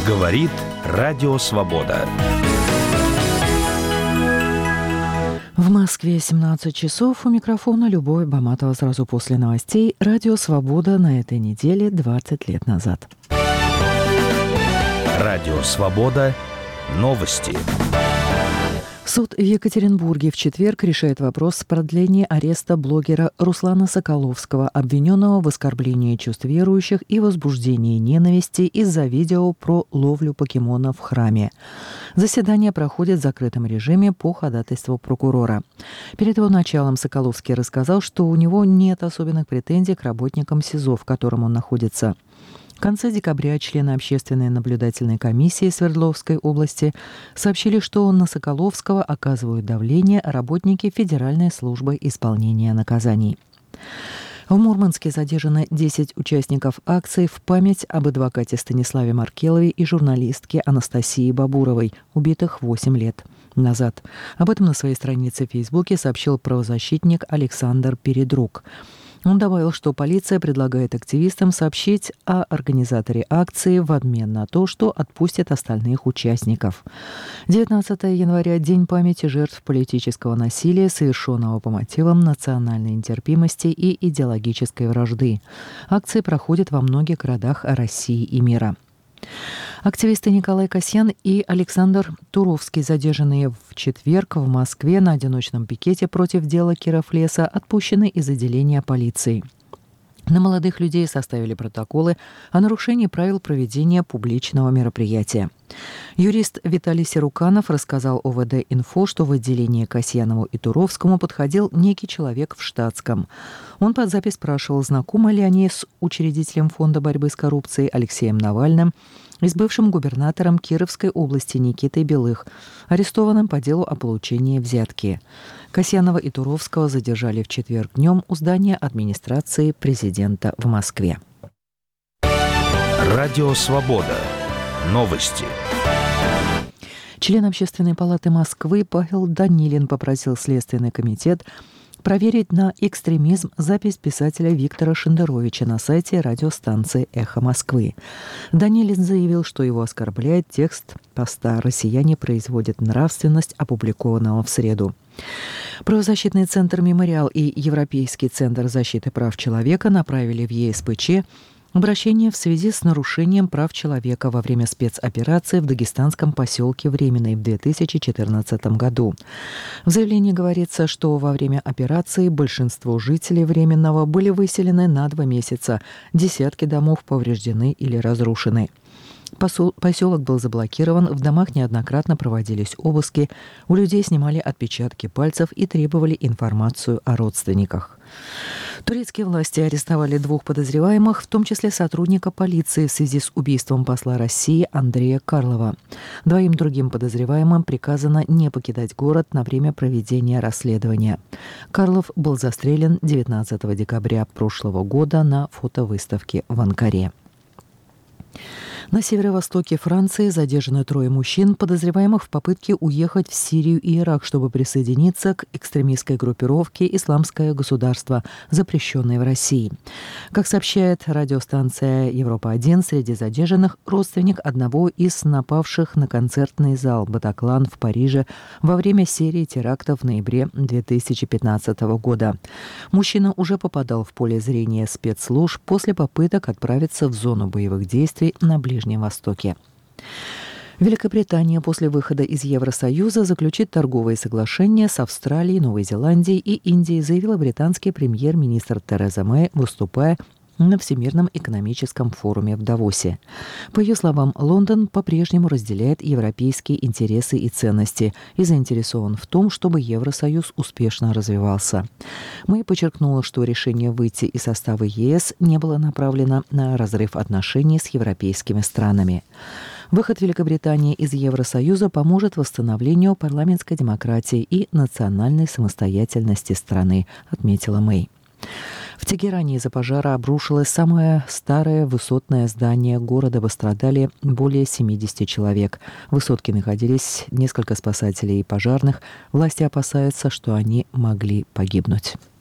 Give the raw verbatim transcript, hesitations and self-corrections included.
Говорит Радио Свобода. В Москве семнадцать часов. У микрофона Любовь Баматова. Сразу после новостей. Радио Свобода на этой неделе двадцать лет назад. Радио Свобода. Новости. Суд в Екатеринбурге в четверг решает вопрос продления ареста блогера Руслана Соколовского, обвиненного в оскорблении чувств верующих и возбуждении ненависти из-за видео про ловлю покемонов в храме. Заседание проходит в закрытом режиме по ходатайству прокурора. Перед его началом Соколовский рассказал, что у него нет особенных претензий к работникам СИЗО, в котором он находится. В конце декабря члены Общественной наблюдательной комиссии Свердловской области сообщили, что на Соколовского оказывают давление работники Федеральной службы исполнения наказаний. В Мурманске задержаны десять участников акции в память об адвокате Станиславе Маркелове и журналистке Анастасии Бабуровой, убитых восемь лет назад. Об этом на своей странице в Фейсбуке сообщил правозащитник Александр Передрук. Он добавил, что полиция предлагает активистам сообщить о организаторе акции в обмен на то, что отпустят остальных участников. девятнадцатого января – День памяти жертв политического насилия, совершенного по мотивам национальной нетерпимости и идеологической вражды. Акции проходят во многих городах России и мира. Активисты Николай Касьян и Александр Туровский, задержанные в четверг в Москве на одиночном пикете против дела Кировлеса, отпущены из отделения полиции. На молодых людей составили протоколы о нарушении правил проведения публичного мероприятия. Юрист Виталий Серуканов рассказал о вэ дэ-инфо, что в отделении Касьянову и Туровскому подходил некий человек в штатском. Он под запись спрашивал, знакомы ли они с учредителем Фонда борьбы с коррупцией Алексеем Навальным и с бывшим губернатором Кировской области Никитой Белых, арестованным по делу о получении взятки. Касьянова и Туровского задержали в четверг днем у здания администрации президента в Москве. Радио Свобода. Новости. Член Общественной палаты Москвы Павел Данилин попросил Следственный комитет проверить на экстремизм запись писателя Виктора Шендеровича на сайте радиостанции «Эхо Москвы». Данилин заявил, что его оскорбляет текст поста «Россияне производят нравственность», опубликованного в среду. Правозащитный центр «Мемориал» и Европейский центр защиты прав человека направили в е эс пэ че обращение в связи с нарушением прав человека во время спецоперации в дагестанском поселке Временный в две тысячи четырнадцатом году. В заявлении говорится, что во время операции большинство жителей Временного были выселены на два месяца, десятки домов повреждены или разрушены. Поселок был заблокирован, в домах неоднократно проводились обыски, у людей снимали отпечатки пальцев и требовали информацию о родственниках. Турецкие власти арестовали двух подозреваемых, в том числе сотрудника полиции в связи с убийством посла России Андрея Карлова. Двоим другим подозреваемым приказано не покидать город на время проведения расследования. Карлов был застрелен девятнадцатого декабря прошлого года на фотовыставке в Анкаре. На северо-востоке Франции задержаны трое мужчин, подозреваемых в попытке уехать в Сирию и Ирак, чтобы присоединиться к экстремистской группировке «Исламское государство», запрещенной в России. Как сообщает радиостанция «Европа-один», среди задержанных родственник одного из напавших на концертный зал «Батаклан» в Париже во время серии терактов в ноябре две тысячи пятнадцатого года. Мужчина уже попадал в поле зрения спецслужб после попыток отправиться в зону боевых действий на Ближнем Ближнем Востоке. Великобритания после выхода из Евросоюза заключит торговые соглашения с Австралией, Новой Зеландией и Индией, заявила британский премьер-министр Тереза Мэй, выступая на Всемирном экономическом форуме в Давосе. По ее словам, Лондон по-прежнему разделяет европейские интересы и ценности и заинтересован в том, чтобы Евросоюз успешно развивался. Мэй подчеркнула, что решение выйти из состава е эс не было направлено на разрыв отношений с европейскими странами. Выход Великобритании из Евросоюза поможет восстановлению парламентской демократии и национальной самостоятельности страны, отметила Мэй. В Тегеране из-за пожара обрушилось самое старое высотное здание города. Пострадали более семидесяти человек. В высотке находились несколько спасателей и пожарных. Власти опасаются, что они могли погибнуть.